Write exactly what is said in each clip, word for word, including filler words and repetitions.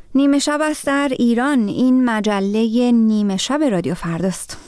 نیمه شب است در ایران. این مجله نیمه شب رادیو فرداست.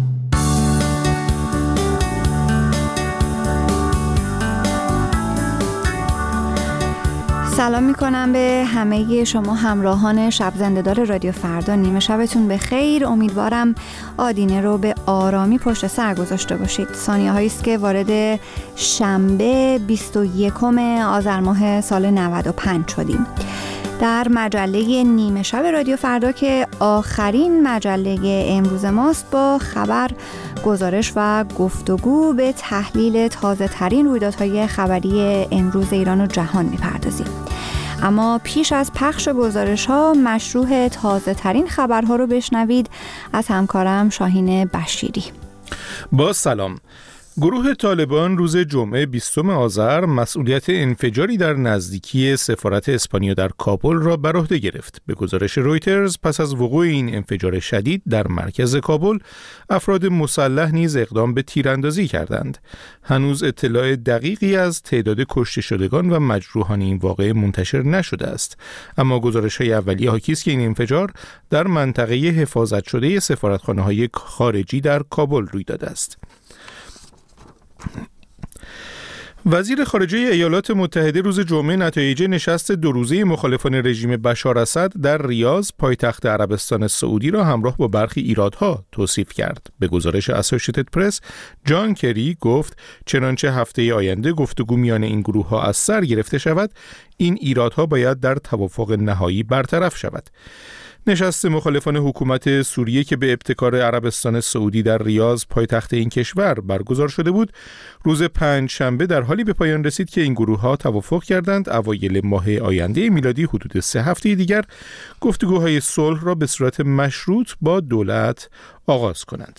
سلام میکنم به همه شما همراهان شب زنده‌دار رادیو فردا. نیمه شبتون به خیر. امیدوارم آدینه رو به آرامی پشت سر گذاشته باشید. ثانیه هایی است که وارد شنبه بیست و یکم آذر ماه سال نود و پنج شدیم. در مجله نیمه شب رادیو فردا که آخرین مجله امروز ماست، با خبر، گزارش و گفتگو به تحلیل تازه ترین رویدادهای خبری امروز ایران و جهان میپردازیم. اما پیش از پخش گزارش ها مشروع تازه ترین خبرها رو بشنوید از همکارم شاهین بشیری. با سلام. گروه طالبان روز جمعه بیستم آذر مسئولیت انفجاری در نزدیکی سفارت اسپانیا در کابل را بر عهده گرفت. به گزارش رویترز، پس از وقوع این انفجار شدید در مرکز کابل، افراد مسلح نیز اقدام به تیراندازی کردند. هنوز اطلاع دقیقی از تعداد کشته شدگان و مجروحان این واقعه منتشر نشده است، اما گزارش‌های اولیه حاکی است که این انفجار در منطقه حفاظت شده سفارتخانه‌های خارجی در کابل روی داده است. وزیر خارجه ایالات متحده روز جمعه نتایج نشست دو روزه مخالفان رژیم بشار اسد در ریاض، پایتخت عربستان سعودی، را همراه با برخی ایرادها توصیف کرد. به گزارش اسوسییتد پرس، جان کری گفت چنانچه هفته آینده گفتگو میان این گروه‌ها از سر گرفته شود، این ایرادها باید در توافق نهایی برطرف شود. نشست مخالفان حکومت سوریه که به ابتکار عربستان سعودی در ریاض، پایتخت این کشور، برگزار شده بود، روز پنج شنبه در حالی به پایان رسید که این گروه‌ها توافق کردند اوایل ماه آینده میلادی، حدود سه هفته دیگر، گفتگوهای صلح را به صورت مشروط با دولت آغاز کنند.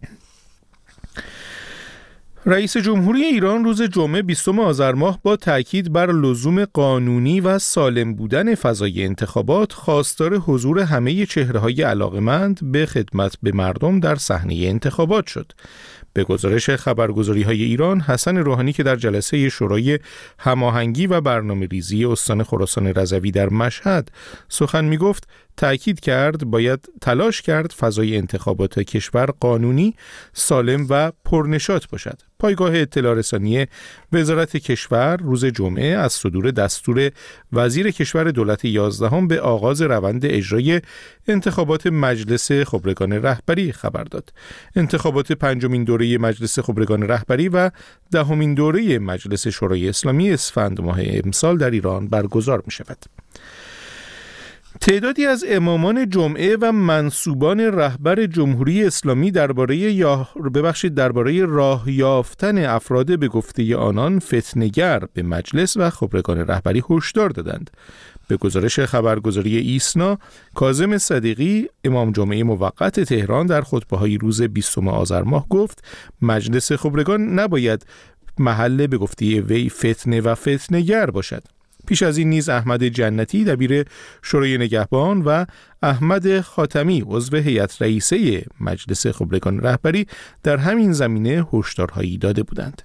رئیس جمهوری ایران روز جمعه بیستم آذر ماه با تأکید بر لزوم قانونی و سالم بودن فضای انتخابات، خواستار حضور همه چهره‌های علاقه‌مند به خدمت به مردم در صحنه انتخابات شد. به گزارش خبرگزاری‌های ایران، حسن روحانی که در جلسه شورای هماهنگی و برنامه‌ریزی استان خراسان رضوی در مشهد سخن می‌گفت، تأکید کرد باید تلاش کرد فضای انتخابات کشور قانونی، سالم و پرنشاط باشد. پایگاه اطلاع رسانی وزارت کشور روز جمعه از صدور دستور وزیر کشور دولت یازدهم به آغاز روند اجرای انتخابات مجلس خبرگان رهبری خبر داد. انتخابات پنجمین دوره مجلس خبرگان رهبری و دهمین دوره مجلس شورای اسلامی اسفند ماه امسال در ایران برگزار می شود. تعدادی از امامان جمعه و منسوبان رهبر جمهوری اسلامی درباره یا ببخشید درباره راه یافتن افراد به گفته آنان فتنه‌گر به مجلس و خبرگان رهبری هشدار دادند. به گزارش خبرگزاری ایسنا، کاظم صدیقی، امام جمعه موقت تهران، در خطبه‌های روز بیستم آذر ماه گفت مجلس خبرگان نباید محل به گفته وی فتنه و فتنه‌گر باشد. پیش از این نیز احمد جنتی، دبیر شورای نگهبان، و احمد خاتمی، عضو هیئت رئیسه مجلس خبرگان رهبری، در همین زمینه هشدارهایی داده بودند.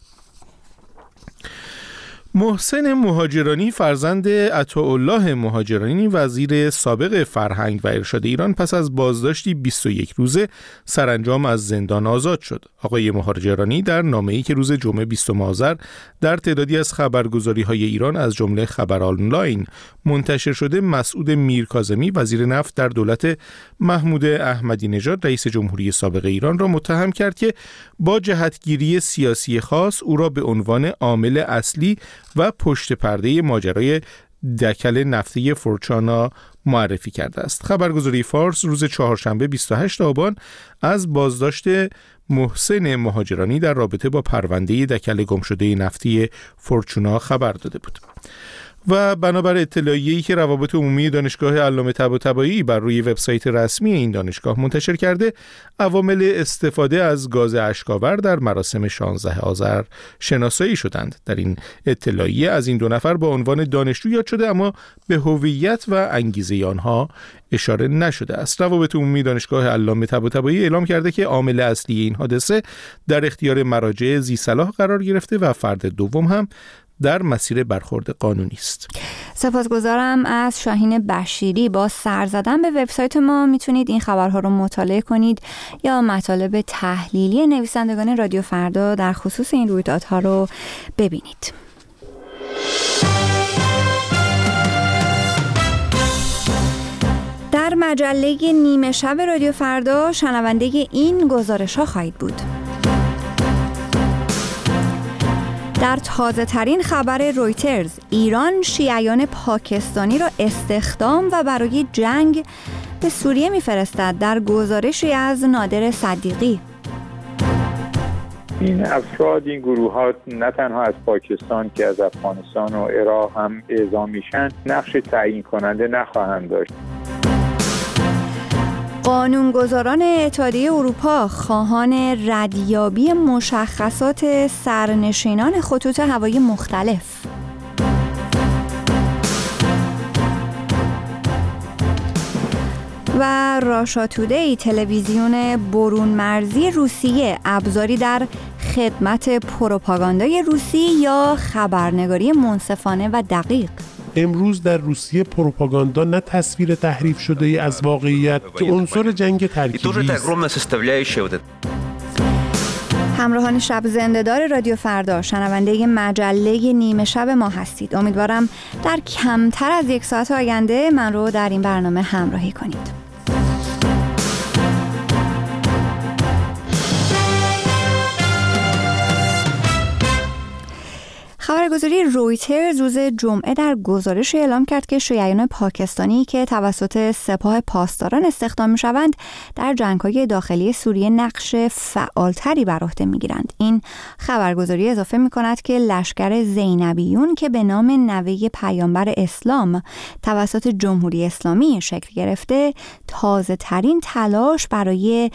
محسن مهاجرانی، فرزند عطاالله مهاجرانی، وزیر سابق فرهنگ و ارشاد ایران، پس از بازداشتی بیست و یک روزه سرانجام از زندان آزاد شد. آقای مهاجرانی در نامه‌ای که روز جمعه بیستم آذر در تعدادی از خبرگزاری‌های ایران از جمله خبر آنلاین منتشر شده، مسعود میرکاظمی، وزیر نفت در دولت محمود احمدی نژاد رئیس جمهوری سابق ایران، را متهم کرد که با جهتگیری سیاسی خاص او را به عنوان عامل اصلی و پشت پرده ماجرای دکل نفتی فورچانا معرفی کرده است. خبرگزاری فارس روز چهارشنبه بیست و هشتم آبان از بازداشت محسن مهاجرانی در رابطه با پرونده دکل گمشده نفتی فورچونا خبر داده بود. و بنابر اطلاعیه‌ای که روابط عمومی دانشگاه علامه طباطبایی بر روی وبسایت رسمی این دانشگاه منتشر کرده، عوامل استفاده از گاز اشک‌آور در مراسم شانزدهم آذر شناسایی شدند. در این اطلاعیه از این دو نفر با عنوان دانشجو یاد شده، اما به هویت و انگیزه آنها اشاره نشده است. روابط عمومی دانشگاه علامه طباطبایی اعلام کرده که عامل اصلی این حادثه در اختیار مراجع ذی صلاح قرار گرفته و فرد دوم هم در مسیر برخورد قانونی است. سپاسگزارم از شاهین بشیری. با سر زدن به وبسایت ما میتونید این خبرها رو مطالعه کنید یا مطالب تحلیلی نویسندگان رادیو فردا در خصوص این رویدادها رو ببینید. در مجله نیمه شب رادیو فردا شنونده این گزارش ها خواهید بود. در تازه ترین خبر رویترز، ایران شیعیان پاکستانی را استخدام و برای جنگ به سوریه می‌فرستد. در گزارشی از نادر صدیقی، این افراد، این گروه ها نه تنها از پاکستان که از افغانستان و عراق هم اعزام میشن، نقش تعیین کننده نخواهند داشت. قانونگذاران اتحادیه اروپا خواهان ردیابی مشخصات سرنشینان خطوط هوایی مختلف. و راشا تودی، تلویزیون برون مرزی روسیه، ابزاری در خدمت پروپاگاندای روسی یا خبرنگاری منصفانه و دقیق. امروز در روسیه پروپاگاندا نه تصویر تحریف شده ای از واقعیت که عنصر جنگ ترکیبی است. همراهان شب زنده‌دار رادیو فردا، شنونده مجله نیمه شب ما هستید. امیدوارم در کمتر از یک ساعت آینده من رو در این برنامه همراهی کنید. خبرگزاری رویترز روز جمعه در گزارش اعلام کرد که شیعیان پاکستانی که توسط سپاه پاسداران استخدام می‌شوند در جنگ‌های داخلی سوریه نقش فعالتری بر عهده می‌گیرند. این خبرگزاری اضافه می‌کند که لشکر زینبیون که به نام نوه پیامبر اسلام توسط جمهوری اسلامی شکل گرفته، تازه‌ترین تلاش برای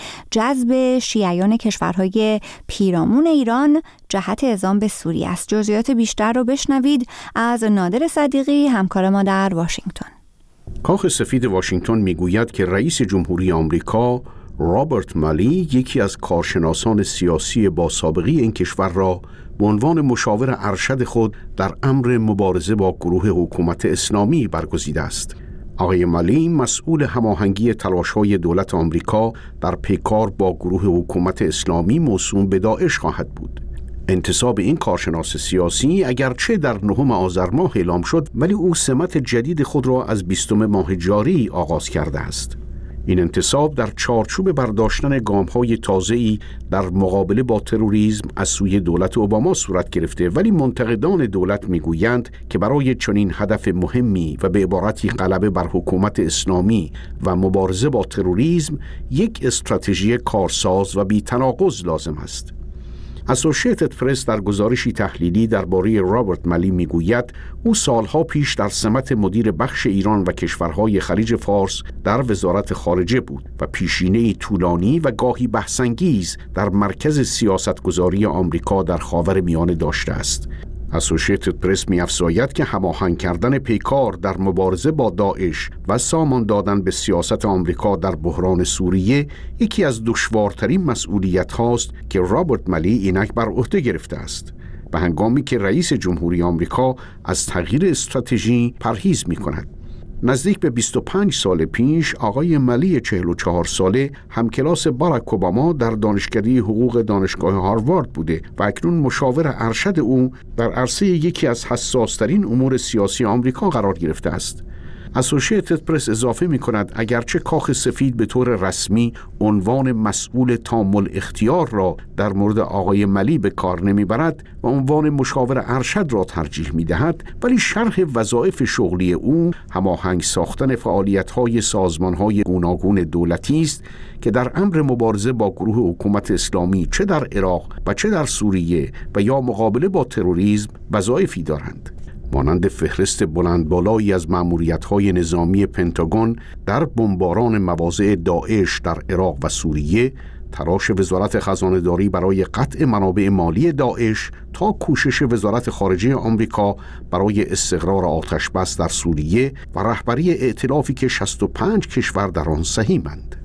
جذب شیعیان کشورهای پیرامون ایران جهت اعزام به سوریه است. جزئیات بیشتر رو بشنوید از نادر صدیقی، همکار ما در واشنگتن. کاخ سفید واشنگتن میگوید که رئیس جمهوری آمریکا رابرت مالی یکی از کارشناسان سیاسی با سابقه این کشور را به عنوان مشاور ارشد خود در امر مبارزه با گروه حکومت اسلامی برگزیده است. آقای مالی مسئول هماهنگی تلاش‌های دولت آمریکا در پیکار با گروه حکومت اسلامی موسوم به داعش خواهد بود. انتصاب این کارشناس سیاسی اگرچه در نهم آذر ماه اعلام شد، ولی او سمت جدید خود را از بیستم ماه جاری آغاز کرده است. این انتصاب در چارچوب برداشتن گام‌های تازه‌ای در مقابله با تروریسم از سوی دولت اوباما صورت گرفته، ولی منتقدان دولت میگویند که برای چنین هدف مهمی و به عبارتی غلبه بر حکومت اسلامی و مبارزه با تروریسم یک استراتژی کارساز و بی‌تناقض لازم است. اسوشییتد پرس در گزارشی تحلیلی درباره رابرت مالی میگوید او سالها پیش در سمت مدیر بخش ایران و کشورهای خلیج فارس در وزارت خارجه بود و پیشینه‌ای طولانی و گاهی بحث‌انگیز در مرکز سیاستگذاری آمریکا در خاورمیانه داشته است. اسوشییتد پرس می‌افزاید که هماهنگ کردن پیکار در مبارزه با داعش و سامان دادن به سیاست آمریکا در بحران سوریه یکی از دشوارترین مسئولیت هاست که رابرت مالی اینک بر عهده گرفته است، به هنگامی که رئیس جمهوری آمریکا از تغییر استراتژی پرهیز می‌کند. نزدیک به بیست و پنج سال پیش آقای مالی چهل و چهار ساله همکلاس باراک اوباما در دانشکده حقوق دانشگاه هاروارد بوده و اکنون مشاور ارشد او در عرصه یکی از حساس‌ترین امور سیاسی آمریکا قرار گرفته است. اسوشییتد پرس اضافه می کند اگرچه کاخ سفید به طور رسمی عنوان مسئول تام الاختیار را در مورد آقای مالی به کار نمی برد و عنوان مشاور ارشد را ترجیح می دهد، ولی شرح وظایف شغلی او هماهنگ ساختن فعالیت‌های سازمان‌های گوناگون دولتی است که در امر مبارزه با گروه حکومت اسلامی چه در عراق و چه در سوریه و یا مقابله با تروریسم وظایفی دارند. مانند فهرست بلند بالایی از مأموریت‌های نظامی پنتاگون در بمباران مواضع داعش در عراق و سوریه، تلاش وزارت خزانه‌داری برای قطع منابع مالی داعش تا کوشش وزارت خارجه آمریکا برای استقرار آتش بس در سوریه و رهبری ائتلافی که شصت و پنج کشور در آن سهیمند.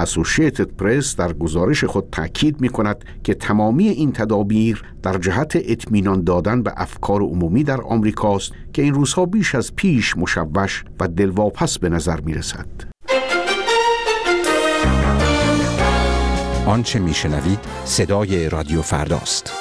اسوشیتد پرس در گزارش خود تأکید می‌کند که تمامی این تدابیر در جهت اطمینان دادن به افکار عمومی در آمریکاست که این روزها بیش از پیش مشوش و دلواپس به نظر می‌رسد. آنچه میشنوید صدای رادیو فرداست.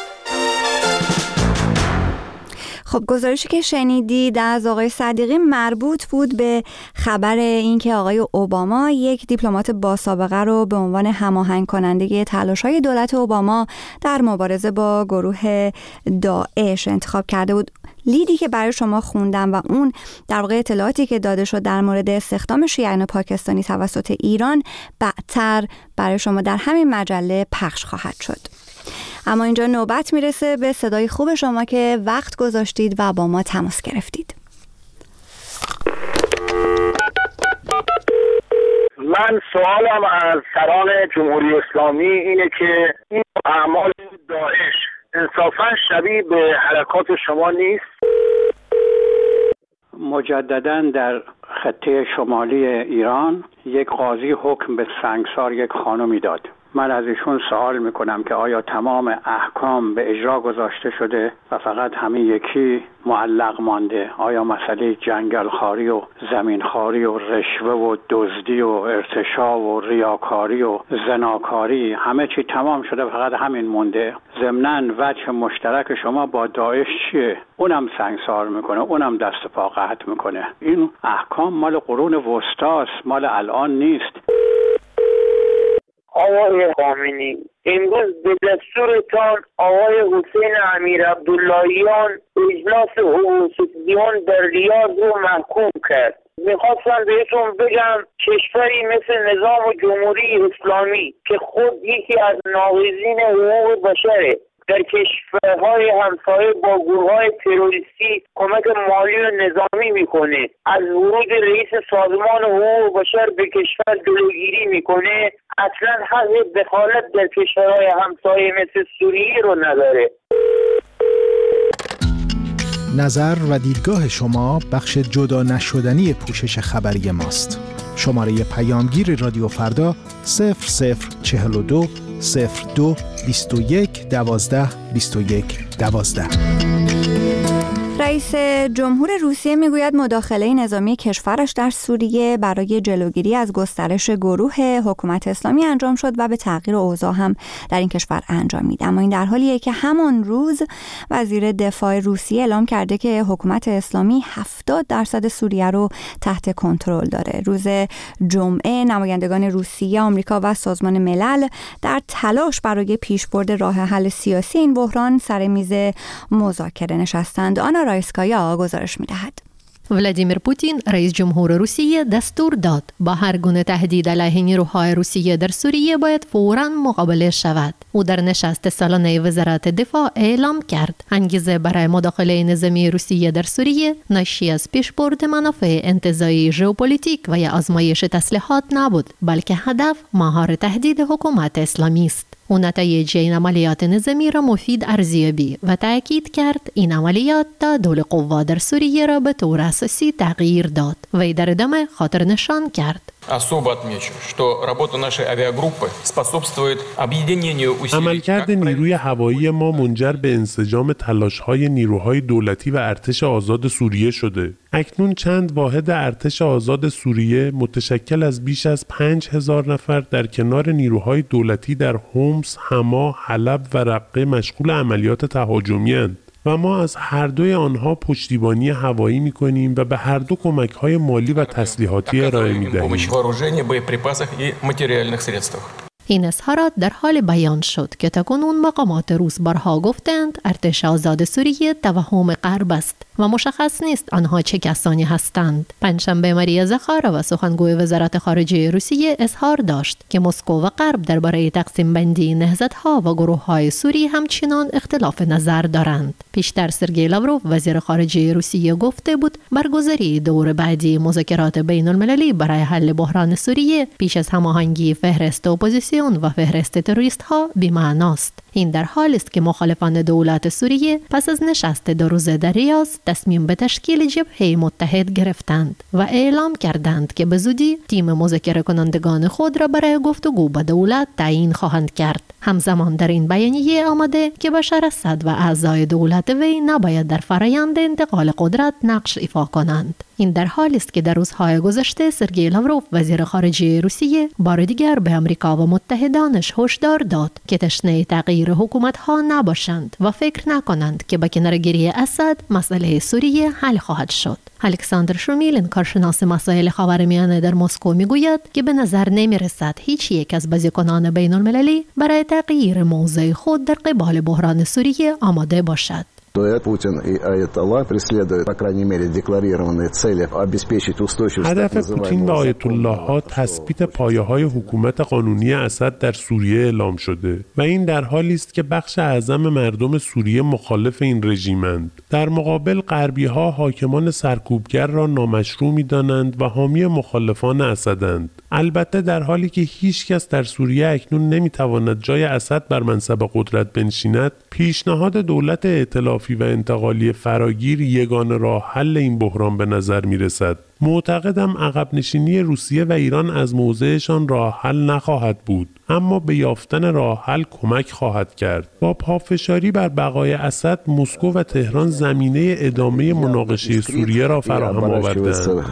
خب گزارشی که شنیدید از آقای صدیقی مربوط بود به خبر اینکه آقای اوباما یک دیپلمات با سابقه رو به عنوان هماهنگ کننده تلاش‌های دولت اوباما در مبارزه با گروه داعش انتخاب کرده بود. لیدی که برای شما خوندم و اون در واقع اطلاعاتی که داده شد در مورد استخدام شیعیان پاکستانی توسط ایران بعدتر برای شما در همین مجله پخش خواهد شد. اما اینجا نوبت میرسه به صدای خوب شما که وقت گذاشتید و با ما تماس گرفتید. من سوالم از سران جمهوری اسلامی اینه که این اعمال داعش انصافاً شبیه به حرکات شما نیست؟ مجدداً در خطه شمالی ایران یک قاضی حکم به سنگسار یک خانمی داد. من از ایشون سوال میکنم که آیا تمام احکام به اجرا گذاشته شده و فقط همین یکی معلق مانده؟ آیا مسئله جنگلخواری و زمینخواری و رشوه و دزدی و ارتشا و ریاکاری و زناکاری همه چی تمام شده فقط همین مونده؟ ضمناً وجه مشترک شما با داعش چیه؟ اونم سنگسار میکنه، اونم دست پا قطع میکنه. این احکام مال قرون وسطاست، مال الان نیست. آقای خامنه‌ای، امروز به دستورتان آقای حسین امیر عبداللهیان اجلاس حقوق‌الانسان در ریاض رو محکوم کرد. میخواستم بهتون بگم کشوری مثل نظام جمهوری اسلامی که خود یکی از ناقضین حقوق بشره در کشورهای همسایه با گروه‌های تروریستی کمک مالی و نظامی میکنه، از ورود رئیس سازمان حقوق بشر به کشور جلوگیری میکنه، اصلا حق دخالت در کشورهای همسایه مثل سوریه رو نداره. نظر و دیدگاه شما بخش جدا نشدنی پوشش خبری ماست. شماره پیامگیر رادیو فردا صفر صفر چهل و دو صفر دو بیست و یک دوازده بیست و یک دوازده. رئیس جمهور روسیه میگوید مداخله نظامی کشورش در سوریه برای جلوگیری از گسترش گروه حکومت اسلامی انجام شد و به تغییر اوضاع هم در این کشور انجام میده. اما این در حالیه که همان روز وزیر دفاع روسیه اعلام کرده که حکومت اسلامی هفتاد درصد سوریه رو تحت کنترل داره. روز جمعه نمایندگان روسیه، آمریکا و سازمان ملل در تلاش برای پیشبرد راه حل سیاسی این بحران سر میز مذاکره نشستند. آنا رایسکایا گزارش می‌دهد. ولادیمیر پوتین رئیس جمهور روسیه دستور داد با هر گونه تهدید علیه نیروهای روسیه در سوریه باید فوراً مقابله شود. او در نشست سالانه وزارت دفاع اعلام کرد انگیزه برای مداخله نظامی روسیه در سوریه ناشی از پیشبرد منافع انتزاعی ژئوپلیتیک و یا آزمایش تسلیحات نبود، بلکه هدف مهار تهدید حکومت اسلامی است. او نتایج این عملیات نظامی را مفید ارزیابی و تأکید کرد این عملیات تعادل قوا در سوریه را به طور اساسی تغییر داد. وی در ادامه خاطر نشان کرد. عملکرد نیروی هوایی ما منجر به انسجام تلاش‌های نیروهای دولتی و ارتش آزاد سوریه شده. اکنون چند واحد ارتش آزاد سوریه متشکل از بیش از پنج هزار نفر در کنار نیروهای دولتی در حمص، حما، حلب و رقه مشغول عملیات تهاجمی اند و ما از هر دوی آنها پشتیبانی هوایی می‌کنیم و به هر دو کمک‌های مالی و تسلیحاتی ارائه می‌دهیم. این اظهارات در حال بیان شد که تاکنون مقامات روس بارها گفتند ارتش آزاد سوریه توهم غرب است و مشخص نیست آنها چه کسانی هستند. پنجشنبه ماریا زخارova سخنگوی وزارت خارجه روسیه اظهار داشت که مسکو و غرب درباره تقسیم بندی نهضت‌ها و گروه‌های سوری همچنان اختلاف نظر دارند. پیشتر سرگئی لاوروف وزیر خارجه روسیه گفته بود برگزاری دور بعدی مذاکرات بین‌المللی برای حل بحران سوریه پیش از هماهنگی فهرست اپوزیسیون تلویزیون و فهرست تروریست ها بی‌معناست. این در حالی است که مخالفان دولت سوریه پس از نشست دو روزه در ریاض تصمیم به تشکیل جبهه متحد گرفتند و اعلام کردند که به زودی تیم مذاکره کنندگان خود را برای گفتگو با دولت تعیین خواهند کرد. همزمان در این بیانیه آمده که بشار اسد و اعضای دولت وی نباید در فرایند انتقال قدرت نقش ایفا کنند. این در حالی است که در روزهای گذشته سرگئی لاوروف وزیر خارجه روسیه بار دیگر به آمریکا و متحدانش هشدار داد که تشنه تغییر حکومت‌ها نباشند و فکر نکنند که با کنارگیری اسد مسئله سوریه حل خواهد شد. الکساندر شومیلین کارشناس مسائل خاورمیانه در مسکو میگوید که به نظر نمیرسد هیچ یک از بازیکنان بین المللی برای تغییر موضع خود در قبال بحران سوریه آماده باشد. Путин и Аятолла преследуют, по крайней мере, декларированные цели обеспечить устойчивость. هدف پوتین و آیت الله ها تثبیت پایه‌های حکومت قانونی اسد در سوریه اعلام شده و این در حالی است که بخش اعظم مردم سوریه مخالف این رژیمند. در مقابل غربی‌ها حاکمان سرکوبگر را نامشروع می‌دانند و حامی مخالفان اسدند. البته در حالی که هیچ کس در سوریه اکنون نمی‌تواند جای اسد بر منصب قدرت بنشیند، پیشنهاد دولت ائتلافی و انتقالی فراگیر یگانه راه حل این بحران به نظر می‌رسد. معتقدم عقب نشینی روسیه و ایران از موضعشان راه حل نخواهد بود، اما به یافتن راه حل کمک خواهد کرد. با پافشاری بر بقای اسد، مسکو و تهران زمینه ادامه مناقشه سوریه را فراهم آوردند.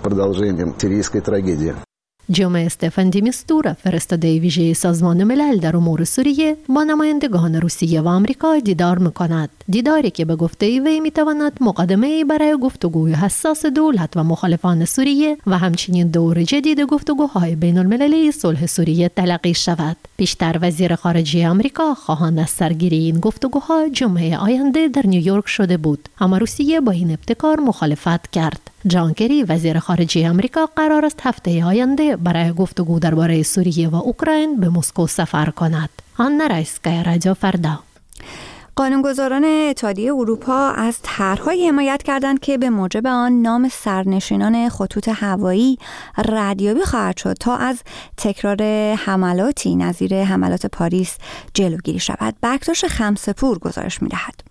جمعه استفان دی میستورا فرستاده ویژه سازمان ملل در امور سوریه با نمایندگان روسیه و آمریکا دیدار می‌کند. دیداری که به گفته وی می‌تواند مقدمه‌ای برای گفتگوی حساس دولت و مخالفان سوریه و همچنین دور جدید گفتگوهای بین‌المللی صلح سوریه تلقی شود. پیشتر وزیر خارجه آمریکا خواهان از سرگیری این گفتگوها جمعه آینده در نیویورک شده بود، اما روسیه با این ابتکار مخالفت کرد. جان کری وزیر خارجه آمریکا قرار است هفته آینده برای گفتگو درباره سوریه و اوکراین به مسکو سفر کند. آنا رایسکایا، رادیو فردا. قانونگذاران اتحادیه اروپا از طرح‌هایی حمایت کردند که به موجب آن نام سرنشینان خطوط هوایی ردیابی خواهد شد تا از تکرار حملاتی نظیر حملات پاریس جلوگیری شود. بکتاش خمسه‌پور گزارش می‌دهد.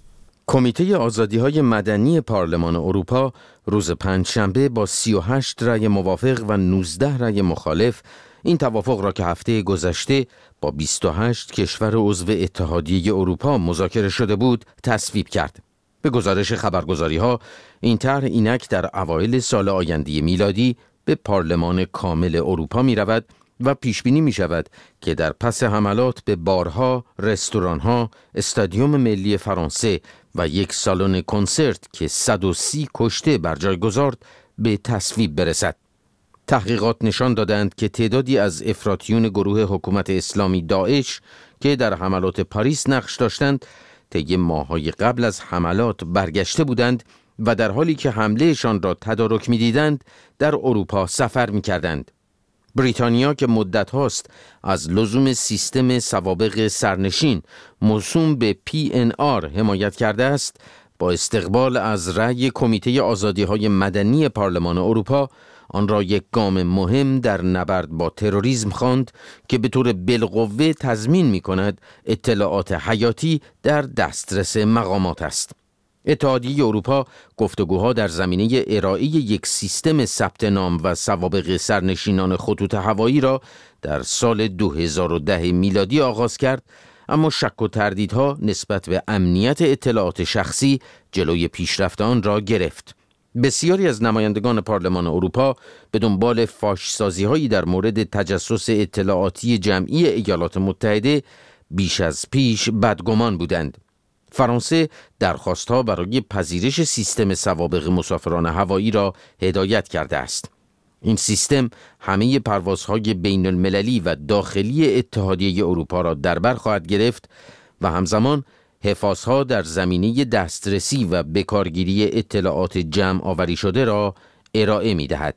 کمیته آزادی‌های مدنی پارلمان اروپا روز پنجشنبه با سی و هشت رأی موافق و نوزده رأی مخالف این توافق را که هفته گذشته با بیست و هشت کشور عضو اتحادیه اروپا مذاکره شده بود تصویب کرد. به گزارش خبرگزاری‌ها این طرح اینک در اوایل سال آینده میلادی به پارلمان کامل اروپا می‌رود و پیش بینی می شود که در پس حملات به بارها، رستوران‌ها، استادیوم ملی فرانسه و یک سالن کنسرت که صد و سی کشته بر جای گذارد به تصویب برسد. تحقیقات نشان دادند که تعدادی از افراطیون گروه حکومت اسلامی داعش که در حملات پاریس نقش داشتند، طی ماه‌های قبل از حملات برگشته بودند و در حالی که حملهشان را تدارک می‌دیدند در اروپا سفر می‌کردند. بریتانیا که مدت هاست از لزوم سیستم سوابق سرنشین موسوم به پی ان آر حمایت کرده است، با استقبال از رأی کمیته آزادی‌های مدنی پارلمان اروپا آن را یک گام مهم در نبرد با تروریسم خواند که به طور بالقوه تضمین می‌کند اطلاعات حیاتی در دسترس مقامات است. اتحادیه اروپا گفتگوها در زمینه ارائه یک سیستم ثبت نام و سوابق سرنشینان خطوط هوایی را در سال دو هزار و ده میلادی آغاز کرد، اما شک و تردیدها نسبت به امنیت اطلاعات شخصی جلوی پیشرفت آن را گرفت. بسیاری از نمایندگان پارلمان اروپا به دنبال فاش‌سازی‌هایی در مورد تجسس اطلاعاتی جمعی ایالات متحده بیش از پیش بدگمان بودند. فرانسه درخواست‌ها برای پذیرش سیستم سوابق مسافران هوایی را هدایت کرده است. این سیستم همه پروازهای بین المللی و داخلی اتحادیه اروپا را در بر خواهد گرفت و همزمان حفاظها در زمینه دسترسی و بکارگیری اطلاعات جمع آوری شده را ارائه می دهد.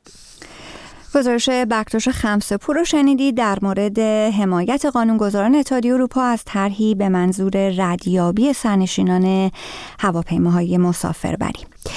گزارش بکتاش خمسه‌پور رو شنیدید در مورد حمایت قانونگذاران اتحادیه اروپا از طرحی به منظور ردیابی سرنشینان هواپیماهای مسافربری.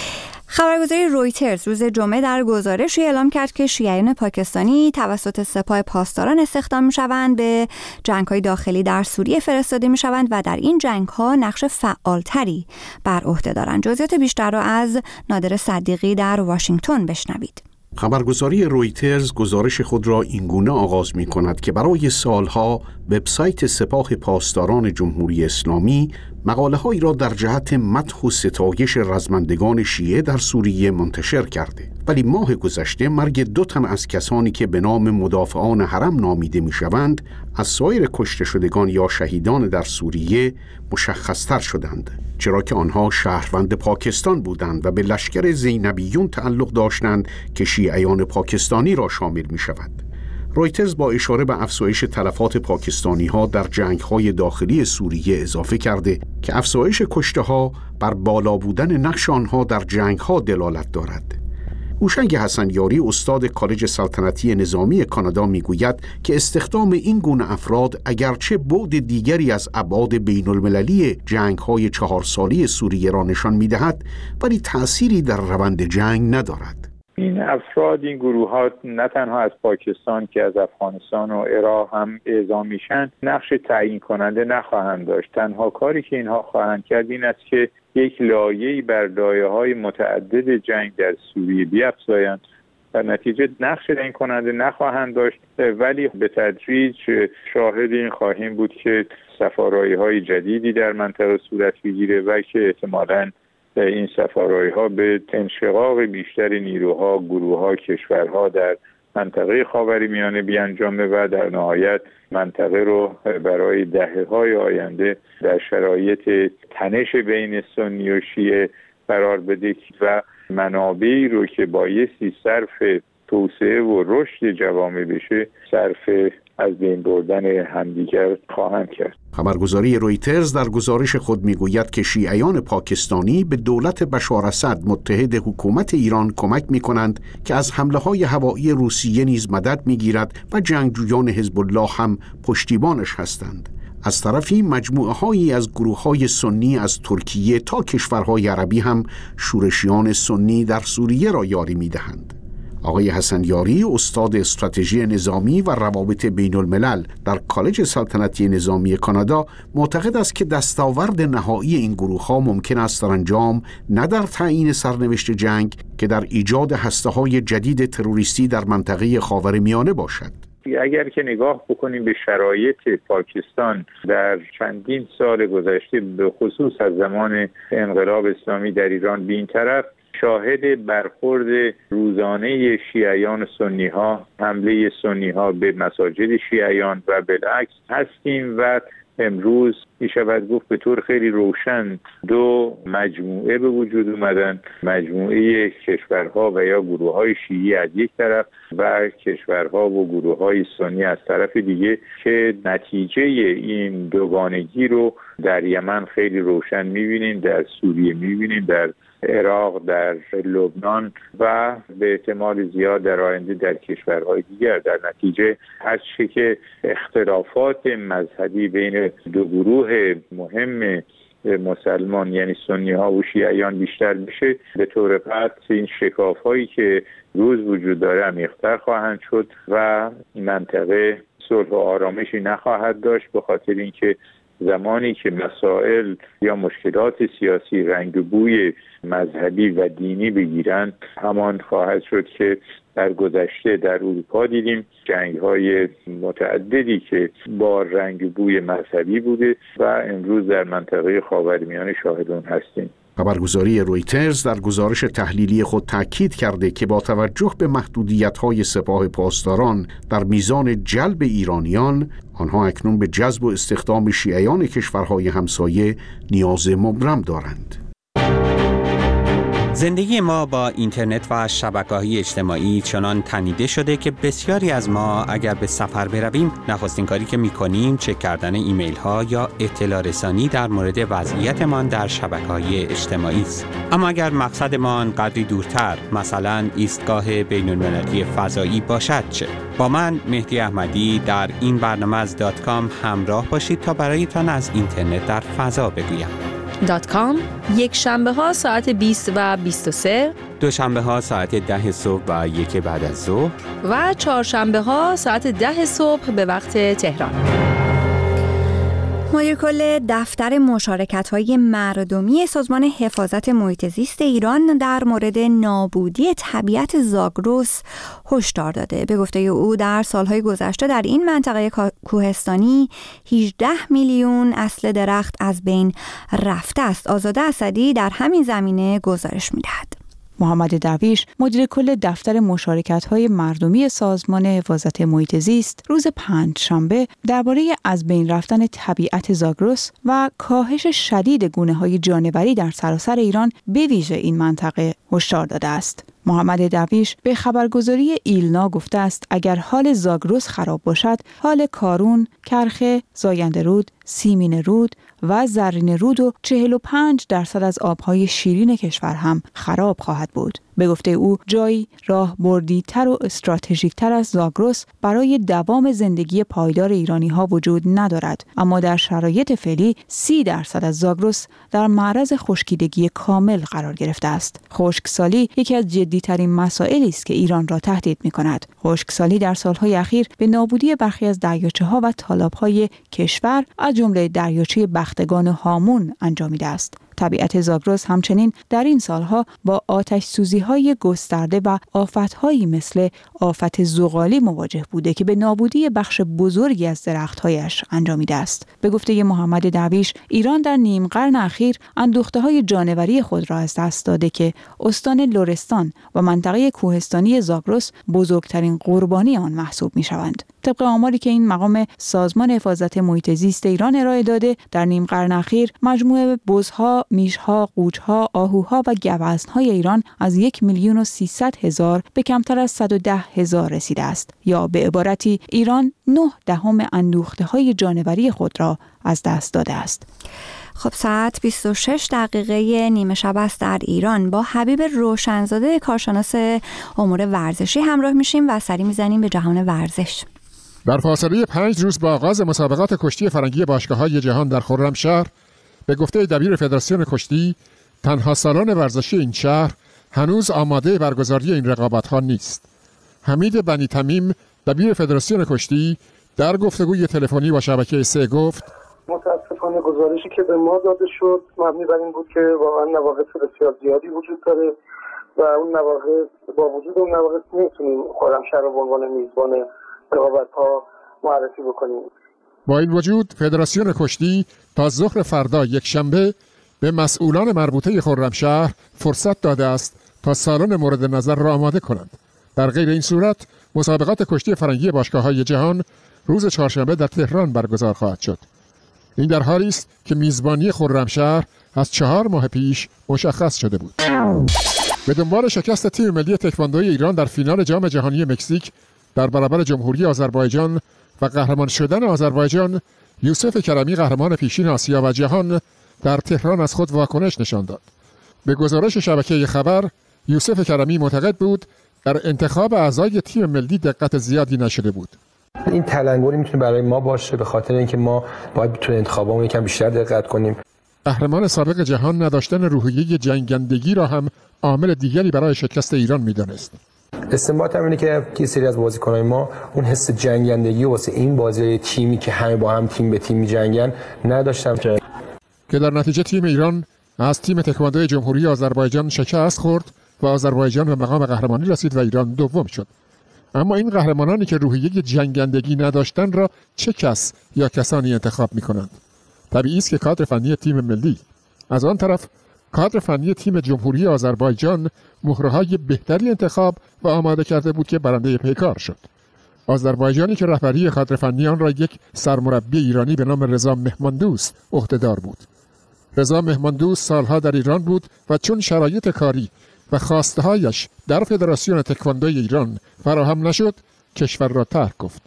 خبرگزاری رویترز روز جمعه در گزارشی اعلام کرد که شیعیان پاکستانی توسط سپاه پاسداران استخدام می‌شوند، به جنگ‌های داخلی در سوریه فرستاده می‌شوند و در این جنگ‌ها نقش فعالتری بر عهده دارند. جزئیات بیشتر را از نادر صدیقی در واشنگتن بشنوید. خبرگزاری رویترز گزارش خود را اینگونه آغاز می کند که برای سالها وبسایت سپاه پاسداران جمهوری اسلامی مقاله هایی را در جهت مدح و ستایش رزمندگان شیعه در سوریه منتشر کرده، ولی ماه گذشته مرگ دو تن از کسانی که به نام مدافعان حرم نامیده می شوند از سایر کشته شدگان یا شهیدان در سوریه مشخصتر شدند، چرا که آنها شهروند پاکستان بودند و به لشکر زینبیون تعلق داشتند که شیعیان پاکستانی را شامل می شود. رویترز با اشاره به افزایش تلفات پاکستانی ها در جنگ های داخلی سوریه اضافه کرده که افزایش کشته ها بر بالا بودن نقش آنها در جنگ ها دلالت دارد. هوشنگ حسنیاری استاد کالج سلطنتی نظامی کانادا میگوید که استخدام این گونه افراد اگرچه بعد دیگری از ابعاد بین المللی جنگ های چهار سالی سوریه را نشان میدهد، ولی تأثیری در روند جنگ ندارد. این افراد، این گروه ها نه تنها از پاکستان که از افغانستان و عراق هم اعزام میشن نقش تعیین کننده نخواهند داشت. تنها کاری که اینها خواهند کرد این است که یک لایه‌ای بر لایه‌های متعدد جنگ در سوریه بیفزایند. در نتیجه نقش تعیین کننده نخواهند داشت، ولی به تدریج شاهد این خواهیم بود که سفارایی‌های جدیدی در منطقه صورت بگیره و که احتمالاً این سفارایی‌ها به انشقاق بیشتر نیروها، گروه‌ها، کشورها در منطقه خاورمیانه بیانجامه و در نهایت منطقه رو برای دهه‌های آینده در شرایط تنش بین سنی و شیعه قرار بده و منابعی رو که بایستی صرف توسعه و رشد جوامع بشه صرف از بین بردن همدیگر خواهند کرد. خبرگزاری رویترز در گزارش خود میگوید که شیعیان پاکستانی به دولت بشار اسد متحد حکومت ایران کمک میکنند که از حمله‌های هوایی روسیه نیز مدد میگیرد و جنگجویان حزب الله هم پشتیبانش هستند. از طرفی مجموعه‌هایی از گروه‌های سنی از ترکیه تا کشورهای عربی هم شورشیان سنی در سوریه را یاری میدهند. آقای حسنیاری استاد استراتژی نظامی و روابط بین الملل در کالج سلطنتی نظامی کانادا معتقد است که دستاورد نهایی این گروه‌ها ممکن است سرانجام نه در تعیین سرنوشت جنگ که در ایجاد هسته‌های جدید تروریستی در منطقه خاورمیانه باشد. اگر که نگاه بکنیم به شرایط پاکستان در چندین سال گذشته، به خصوص از زمان انقلاب اسلامی در ایران، به این طرف شاهد برخورد روزانه شیعیان سنی ها، حمله سنی ها به مساجد شیعیان و بالعکس هستیم و امروز میشود گفت به طور خیلی روشن دو مجموعه به وجود اومدن، مجموعه کشورها و یا گروه های شیعی از یک طرف و کشورها و گروه های سنی از طرف دیگه که نتیجه این دوگانگی رو در یمن خیلی روشن میبینیم، در سوریه میبینیم، در عراق، در لبنان و به احتمال زیاد در آینده در کشورهای دیگر. در نتیجه هر چه که اختلافات مذهبی بین دو گروه مهم مسلمان یعنی سنی ها و شیعیان بیشتر بشه، به طور قطع این شکاف هایی که روز وجود داره عمیق‌تر خواهند شد و منطقه صلح و آرامشی نخواهد داشت، به خاطر اینکه زمانی که مسائل یا مشکلات سیاسی رنگ و بوی مذهبی و دینی بگیرن، همان خواهد شد که در گذشته در اروپا دیدیم، جنگ‌های متعددی که با رنگ و بوی مذهبی بوده و امروز در منطقه خاورمیانه شاهد اون هستیم. خبرگزاری رویترز در گزارش تحلیلی خود تاکید کرده که با توجه به محدودیت‌های سپاه پاسداران در میزان جلب ایرانیان، آنها اکنون به جذب و استخدام شیعیان کشورهای همسایه نیاز مبرم دارند. زندگی ما با اینترنت و شبکه‌های اجتماعی چنان تنیده شده که بسیاری از ما اگر به سفر برویم نخستین کاری که می‌کنیم چک کردن ایمیل ها یا اطلاع رسانی در مورد وضعیتمان در شبکه‌های اجتماعی است. اما اگر مقصدمان قدری دورتر، مثلا ایستگاه بین‌المللی فضایی باشد چه؟ با من مهدی احمدی در این برنامه از دات کام همراه باشید تا برایتان از اینترنت در فضا بگویم. دات کام، یک شنبه ها ساعت بیست و بیست و سه، دوشنبه ها ساعت ده صبح و یک بعد از ظهر و چهارشنبه ها ساعت ده صبح به وقت تهران. مدیر کل دفتر مشارکت‌های مردمی سازمان حفاظت محیط زیست ایران در مورد نابودی طبیعت زاگرس هشدار داده. به گفته او در سالهای گذشته در این منطقه کوهستانی هجده میلیون اصل درخت از بین رفته است. آزاده اسدی در همین زمینه گزارش می‌دهد. محمد درویش، مدیر کل دفتر مشارکت‌های مردمی سازمان حفاظت محیط زیست، روز پنجشنبه درباره از بین رفتن طبیعت زاگرس و کاهش شدید گونه‌های جانوری در سراسر ایران به ویژه این منطقه هشدار داده است. محمد درویش به خبرگزاری ایلنا گفته است اگر حال زاگرس خراب باشد، حال کارون، کرخه، زاینده رود، سیمین رود و زرین رود و چهل و پنج درصد از آبهای شیرین کشور هم خراب خواهد بود. به گفته او جایی راه بردی‌تر و استراتژیک‌تر از زاگرس برای دوام زندگی پایدار ایرانی‌ها وجود ندارد، اما در شرایط فعلی سی درصد از زاگرس در معرض خشکیدگی کامل قرار گرفته است. خشکسالی یکی از جدی‌ترین مسائلی است که ایران را تهدید می‌کند. خشکسالی در سال‌های اخیر به نابودی برخی از دریاچه‌ها و تالاب‌های کشور از جمله دریاچه بختگان هامون انجامیده است. طبیعت زاگرس همچنین در این سالها با آتش سوزی‌های گسترده و آفت‌هایی مثل آفت زغالی مواجه بوده که به نابودی بخش بزرگی از درخت‌هایش انجامیده است. به گفته محمد درویش، ایران در نیم قرن اخیر اندوخته‌های جانوری خود را از دست داده که استان لرستان و منطقه کوهستانی زاگرس بزرگترین قربانی آن محسوب می‌شوند. طبق آماری که این مقام سازمان حفاظت محیط زیست ایران ارائه داده، در نیم قرن اخیر مجموع بزها، میشها، قوچها، آهوها و گوزن‌های ایران از یک میلیون و سیصد هزار به کمتر از صد و ده هزار رسیده است. یا به عبارتی ایران نه دهم اندوخته‌های جانوری خود را از دست داده است. خب ساعت بیست و شش دقیقه نیمه شب است در ایران. با حبیب روشنزاده کارشناس امور ورزشی همراه میشیم و سری میزنیم به جهان ورزش. در فاصله پنج روز با آغاز مسابقات کشتی فرنگی باشگاه‌های جهان در خرمشهر، به گفته دبیر فدراسیون کشتی، تنها سالن ورزشی این شهر هنوز آماده برگزاری این رقابت‌ها نیست. حمید بنی تمیم، دبیر فدراسیون کشتی، در گفتگوی تلفنی با شبکه سه گفت: متاسفانه گزارشی که به ما داده شد مبنی بر این بود که واقعا نواقص بسیار زیادی وجود داره و اون نواقص با وجود اون نواقص نمیتونیم خرمشهر رو به عنوان میزبان رقابت‌ها معرفی بکنیم. با این وجود فدراسیون کشتی تا ظهر فردا یک شنبه به مسئولان مربوطه خرمشهر فرصت داده است تا سالن مورد نظر را آماده کنند. در غیر این صورت مسابقات کشتی فرنگی باشگاه‌های جهان روز چهارشنبه در تهران برگزار خواهد شد. این در حالی است که میزبانی خرمشهر از چهار ماه پیش مشخص شده بود. به دنبال شکست تیم ملی تکواندوی ایران در فینال جام جهانی مکزیک در برابر جمهوری آذربایجان و قهرمان شدن آذربایجان، یوسف کرمی قهرمان پیشین آسیا و جهان در تهران از خود واکنش نشان داد. به گزارش شبکه خبر، یوسف کرمی معتقد بود در انتخاب اعضای تیم ملی دقت زیادی نشده بود. این تلنگری میتونه برای ما باشه به خاطر اینکه ما باید تو انتخابامون یکم بیشتر دقت کنیم. قهرمان سابق جهان نداشتن روحیه جنگندگی را هم عامل دیگری برای شکست ایران می‌دانست. استنباط هم اینه که یه سری از بازیکنان ما اون حس جنگندگی واسه این بازی تیمی که همه با هم تیم به تیم می‌جنگن نداشتن که در نتیجه تیم ایران از تیم تکواندو جمهوری آذربایجان شکست خورد و آذربایجان به مقام قهرمانی رسید و ایران دوم شد. اما این قهرمانانی که روحیه جنگندگی نداشتن را چه کس یا کسانی انتخاب می‌کنند؟ طبیعی است که کادر فنی تیم ملی. از آن طرف کادر فنی تیم جمهوری آذربایجان مهره‌های بهتری انتخاب و آماده کرده بود که برنده پیکار شد. آذربایجانی که رهبری کادر فنی آن را یک سرمربی ایرانی به نام رضا مهماندوست عهده‌دار بود. رضا مهماندوست سالها در ایران بود و چون شرایط کاری و خواسته‌هایش در فدراسیون تکواندوی ایران فراهم نشد، کشور را ترک گفت.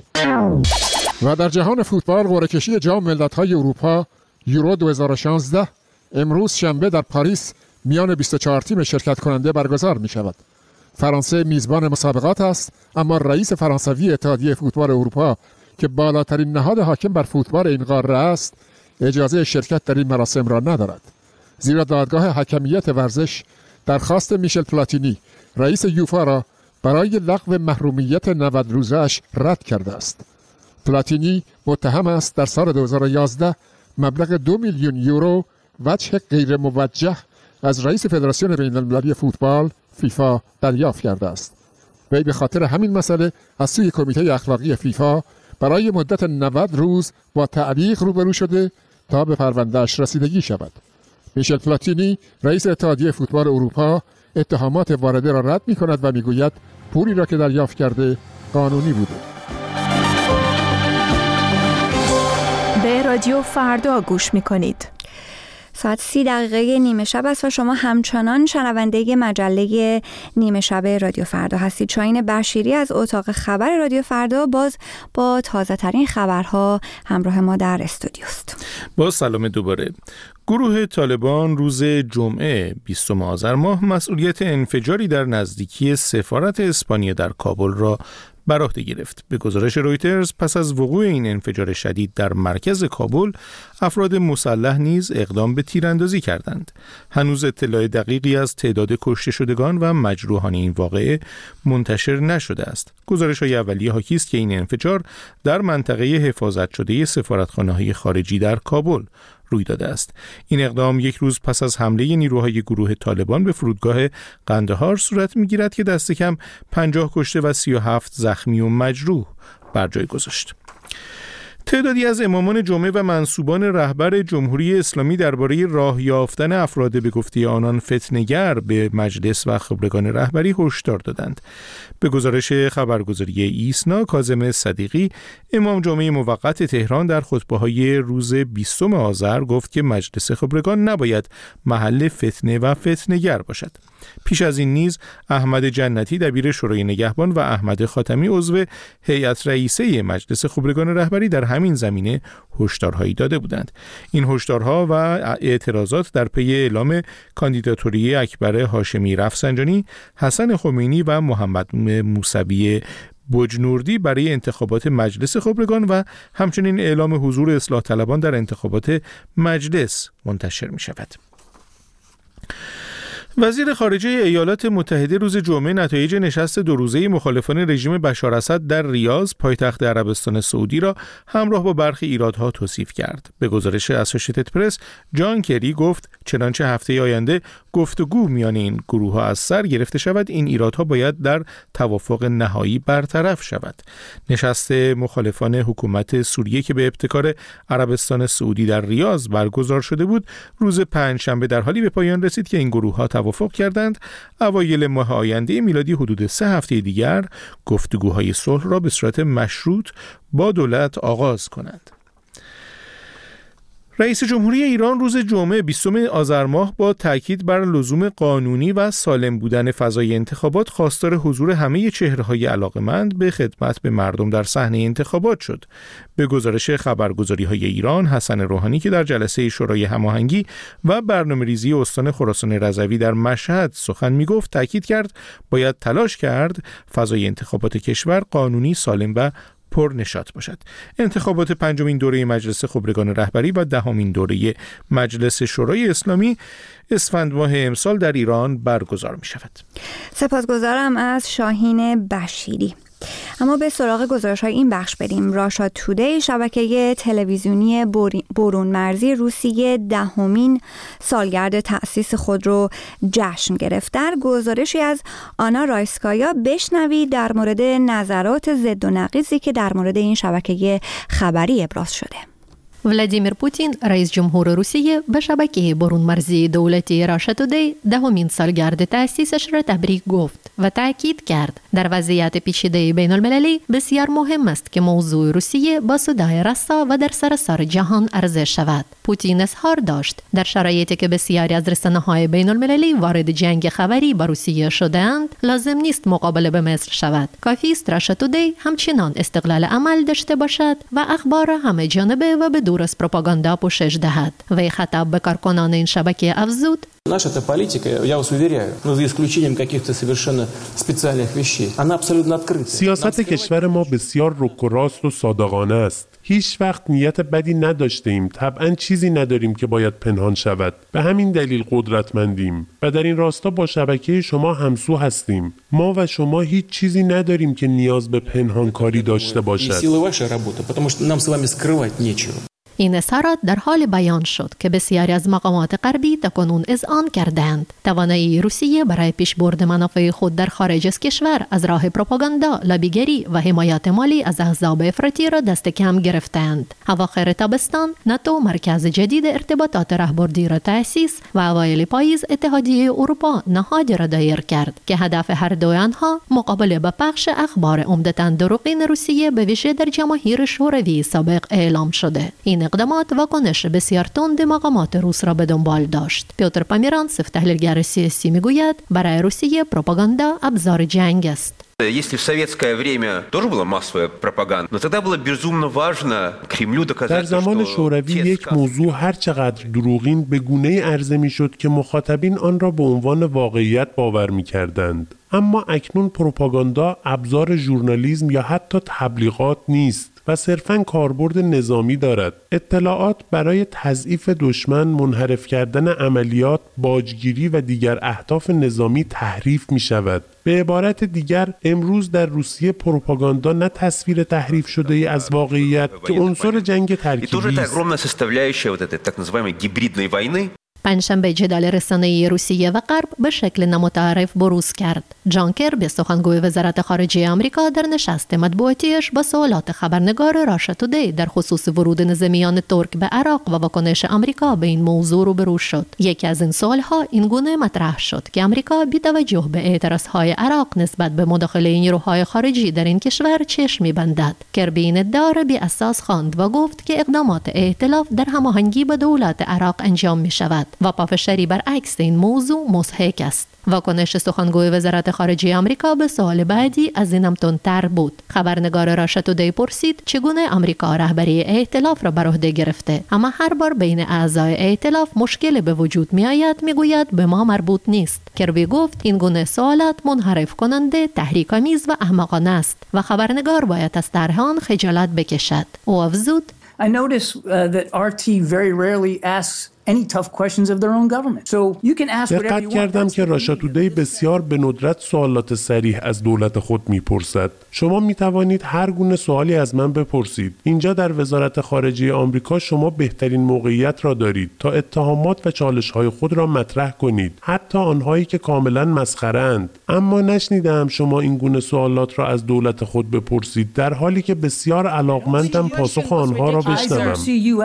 و در جهان فوتبال، قرعه‌کشی جام ملت‌های اروپا یورو دو هزار و شانزده امروز شنبه در پاریس میان بیست و چهار تیم شرکت کننده برگزار می شود. فرانسه میزبان مسابقات است، اما رئیس فرانسوی اتحادیه فوتبال اروپا که بالاترین نهاد حاکم بر فوتبال این قاره است، اجازه شرکت در این مراسم را ندارد. زیرا دادگاه حکمیت ورزش درخواست میشل پلاتینی رئیس یوفا را برای لغو محرومیت نود روزه‌اش رد کرده است. پلاتینی متهم است در سال دو هزار و یازده مبلغ دو میلیون یورو وجه غیر موجه از رئیس فدراسیون بین المللی فوتبال فیفا دریافت کرده است. وی به خاطر همین مسئله از سوی کمیته اخلاقی فیفا برای مدت نود روز با تعلیق روبرو شده تا به پروندهش رسیدگی شود. میشل پلاتینی رئیس اتحادیه فوتبال اروپا اتهامات وارده را رد می کند و می گوید پولی را که دریافت کرده قانونی بوده. به رادیو فردا گوش می کنید. ساعت سی دقیقه نیمه شب است و شما همچنان شنونده مجله نیمه شب رادیو فردا هستید. شاهین بشیری از اتاق خبر رادیو فردا باز با تازه ترین خبرها همراه ما در استودیوست. با سلام دوباره. گروه طالبان روز جمعه بیستم آذر ماه مسئولیت انفجاری در نزدیکی سفارت اسپانیا در کابل را بر عهده گرفت. به گزارش رویترز پس از وقوع این انفجار شدید در مرکز کابل، افراد مسلح نیز اقدام به تیراندازی کردند. هنوز اطلاع دقیقی از تعداد کشته شدگان و مجروحان این واقعه منتشر نشده است. گزارش‌های اولیه حاکی است که این انفجار در منطقه حفاظت شده سفارتخانه‌های خارجی در کابل روی داده است. این اقدام یک روز پس از حمله نیروهای گروه طالبان به فرودگاه قندهار صورت می‌گیرد که دست کم پنجاه کشته و سی و هفت زخمی و مجروح بر جای گذاشت. تعدادی از امامان جمعه و منسوبان رهبر جمهوری اسلامی درباره راه یافتن افراد به گفته آنان فتنه‌گر به مجلس و خبرگان رهبری هشدار دادند. به گزارش خبرگزاری ایسنا، کاظم صدیقی امام جمعه موقت تهران در خطبه‌های روز بیستم آذر گفت که مجلس خبرگان نباید محل فتنه و فتنه‌گر باشد. پیش از این نیز احمد جنتی دبیر شورای نگهبان و احمد خاتمی عضو هیئت رئیسه مجلس خبرگان رهبری در همین زمینه هشدارهایی داده بودند. این هشدارها و اعتراضات در پی اعلام کاندیداتوری اکبر هاشمی رفسنجانی، حسن خمینی و محمد موسوی بجنوردی برای انتخابات مجلس خبرگان و همچنین اعلام حضور اصلاح طلبان در انتخابات مجلس منتشر می شود. وزیر خارجه ایالات متحده روز جمعه نتایج نشست دو روزه مخالفان رژیم بشار اسد در ریاض پایتخت عربستان سعودی را همراه با برخی ایرادها توصیف کرد. به گزارش اسوشییتد پرس، جان کری گفت چنانچه هفته آینده گفتگو میان این گروه‌ها از سر گرفته شود، این ایرادها باید در توافق نهایی برطرف شود. نشست مخالفان حکومت سوریه که به ابتکار عربستان سعودی در ریاض برگزار شده بود، روز پنجشنبه در حالی به پایان رسید که این گروه‌ها توافق کردند اوایل ماه آینده میلادی حدود سه هفته دیگر گفتگوهای صلح را به صورت مشروط با دولت آغاز کنند. رئیس جمهوری ایران روز جمعه بیستم آذر ماه با تاکید بر لزوم قانونی و سالم بودن فضای انتخابات خواستار حضور همه چهره‌های علاقه‌مند به خدمت به مردم در صحنه انتخابات شد. به گزارش خبرگزاری‌های ایران، حسن روحانی که در جلسه شورای هماهنگی و برنامه‌ریزی استان خراسان رضوی در مشهد سخن می‌گفت، تاکید کرد باید تلاش کرد فضای انتخابات کشور قانونی، سالم و پرنشاط باشد. انتخابات پنجمین دوره مجلس خبرگان رهبری و دهمین دوره مجلس شورای اسلامی اسفند ماه امسال در ایران برگزار می شود. سپاسگزارم از شاهین بشیری. اما به سراغ گزارش‌های این بخش بریم. راشا تودی، شبکه تلویزیونی برون مرزی روسیه، دهمین سالگرد تأسیس خود رو جشن گرفت. در گزارشی از آنا رایسکایا بشنوید در مورد نظرات ضد و نقیضی که در مورد این شبکه خبری ابراز شده. ولادیمیر پوتین رئیس جمهور روسیه به شبکه برون مرزی دولتی راشا تودی دهمین سالگرد تأسیسش را تبریک گفت و تأکید کرد در وضعیت پیچیده بین المللی بسیار مهم است که موضوع روسیه با صدای رسا و در سراسر جهان عرضه شود. پوتین اظهار داشت در شرایطی که بسیاری از رسانه‌های بین المللی وارد جنگ خبری با روسیه شده‌اند، لازم نیست مقابله به مصر شود. کافی است راشا تودی همچنان استقلال عمل داشته باشد و اخبار همه جانبه و بدون از پروپاگاندا پوشش دهد. وی خطاب به کارکنان این شبکه افزود: Наша политика, я вас уверяю, но за исключением каких-то совершенно специальных вещей, она абсолютно открыта. سیاست کشور ما بسیار رک و راست و صادقانه است. هیچ وقت نیت بدی نداشتیم. طبعاً چیزی نداریم که باید پنهان شود. به همین دلیل قدرتمندیم و در این راستا با شبکه شما همسو هستیم. ما و شما هیچ چیزی نداریم که نیاز به پنهان کاری داشته باشد. این اظهارات در حال بیان شد که بسیاری از مقامات غربی تاکنون اذعان کردند توانایی روسیه برای پیشبرد منافع خود در خارج از کشور از راه پروپاگاندا، لابیگری و حمایت مالی از احزاب افراطی را دست کم گرفتند. اواخر تابستان ناتو مرکز جدید ارتباطات راهبردی را تأسیس و اوایل پاییز اتحادیه اروپا نهادی را دایر کرد که هدف هر دو آنها مقابله با پخش اخبار عمدتاً دروغین روسیه به ویژه در جماهیر شوروی سابق اعلام شده. این اقدامات واکنش بسیار تند مقامات روس را به دنبال داشت. پیوتر پامیرانتسف تحلیلگر سیاسی میگوید برای روسیه پروپاگاندا ابزار جنگ است. Если в советское время тоже была массовая пропаганда, но тогда было безумно важно Кремлю доказать, در زمان شوروی یک موضوع هر چقدر دروغین به گونه‌ای عرضه می‌شد که مخاطبین آن را به عنوان واقعیت باور می‌کردند. اما اکنون پروپاگاندا ابزار ژورنالیسم یا حتی تبلیغات نیست و صرفاً کاربرد نظامی دارد. اطلاعات برای تضعیف دشمن، منحرف کردن عملیات، باجگیری و دیگر اهداف نظامی تحریف می شود. به عبارت دیگر امروز در روسیه پروپاگاندا نه تصویر تحریف شده ای از واقعیت که عنصر جنگ ترکیبی است. پنجشنبه جدال رسانه‌ای روسیه و غرب به شکل نامتعارف بروز کرد. جان کربی سخنگوی وزارت خارجه آمریکا در نشست مطبوعاتیش با سوالات خبرنگار راشا تودی در خصوص ورود نظامیان ترک به عراق و واکنش آمریکا به این موضوع روبرو شد. یکی از این سوالها این گونه مطرح شد که آمریکا بی توجه به اعتراضهای عراق نسبت به مداخله نیروهای خارجی در این کشور چشم می‌بندد. کربی این ادعا را بی اساس خواند و گفت که اقدامات ائتلاف در هماهنگی با دولت عراق انجام می‌شود و پافشاری برعکس این موضوع مضحک است. واکنش سخنگوی وزارت خارجه آمریکا به سوال بعدی از اینم تندتر بود. خبرنگار راشا تودی پرسید چگونه آمریکا رهبری ائتلاف را بر عهده گرفته، اما هر بار بین اعضای ائتلاف مشکل به وجود می آید میگوید به ما مربوط نیست. کربی گفت این گونه سوالات منحرف کننده، تحریک‌آمیز و احمقانه است و خبرنگار باید از طرح آن خجالت بکشد. او افزود I notice uh, that R T very rarely asks any tough questions of their own government. So you can ask whatever you want. دقت کردم که راشا تودی بسیار به ندرت سوالات صریح از دولت خود میپرسد. شما میتوانید هر گونه سوالی از من بپرسید. اینجا در وزارت خارجه آمریکا شما بهترین موقعیت را دارید تا اتهامات و چالش‌های خود را مطرح کنید، حتی آنهایی که کاملا مسخره‌اند. اما نشنیدم شما این گونه سوالات را از دولت خود بپرسید، در حالی که بسیار علاقمندم پاسخ آنها را بشنوم.